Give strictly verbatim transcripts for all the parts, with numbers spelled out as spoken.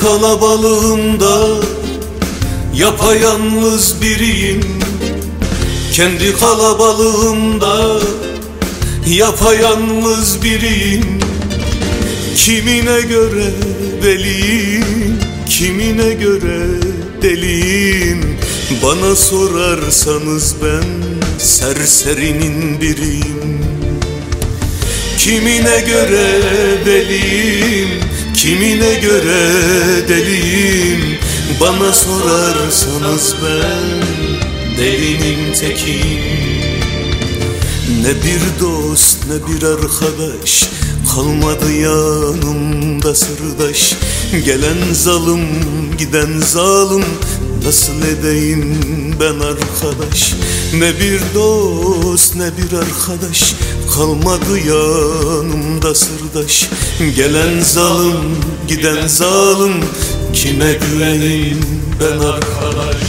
kalabalığımda yapayalnız biriyim. Kendi kalabalığımda yapayalnız biriyim. Kimine göre deliyim, kimine göre deliyim. Bana sorarsanız ben serserinin biriyim. Kimine göre deliyim, kimine göre deliyim. Bana sorarsanız ben delinin tekiyim. Ne bir dost ne bir arkadaş kalmadı yanımda sırdaş. Gelen zalim giden zalim, nasıl edeyim ben arkadaş? Ne bir dost ne bir arkadaş kalmadı yanımda sırdaş. Gelen zalim giden zalim, kime güveneyim ben arkadaş?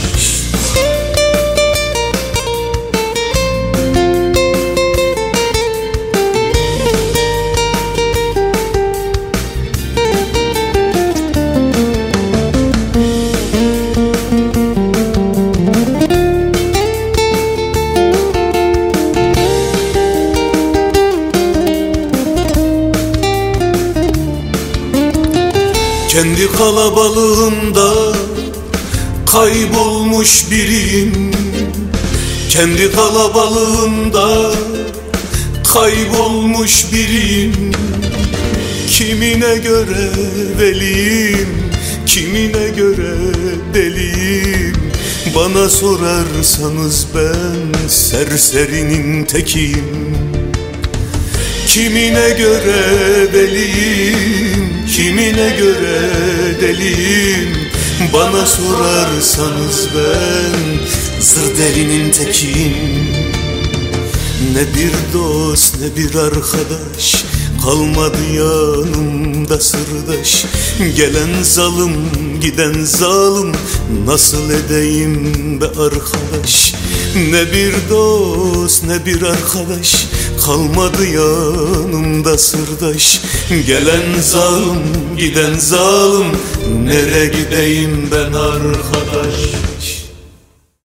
Kendi kalabalığımda kaybolmuş biriyim. Kendi kalabalığımda kaybolmuş biriyim. Kimine göre veliyim, kimine göre deliyim. Bana sorarsanız ben serserinin tekiyim. Kimine göre deliyim, kimine göre deliyim. Bana sorarsanız ben zır delinin tekiyim. Ne bir dost ne bir arkadaş kalmadı yanımda sırdaş. Gelen zalim giden zalim, nasıl edeyim be arkadaş? Ne bir dost ne bir arkadaş kalmadı yanımda sırdaş. Gelen zalim giden zalim, nereye gideyim ben arkadaş?